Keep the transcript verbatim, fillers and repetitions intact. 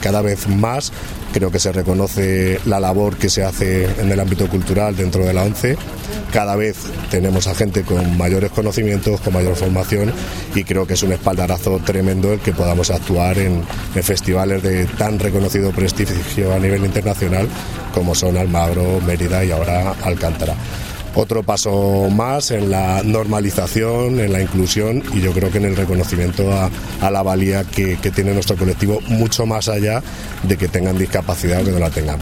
cada vez más creo que se reconoce la labor que se hace en el ámbito cultural dentro de la ONCE. Cada vez tenemos a gente con mayores conocimientos, con mayor formación, y creo que es un espaldarazo tremendo el que podamos actuar en, en festivales de tan reconocido prestigio a nivel internacional como son Almagro, Mérida y ahora Alcántara. Otro paso más en la normalización, en la inclusión y yo creo que en el reconocimiento a, a la valía que, que tiene nuestro colectivo, mucho más allá de que tengan discapacidad o que no la tengan.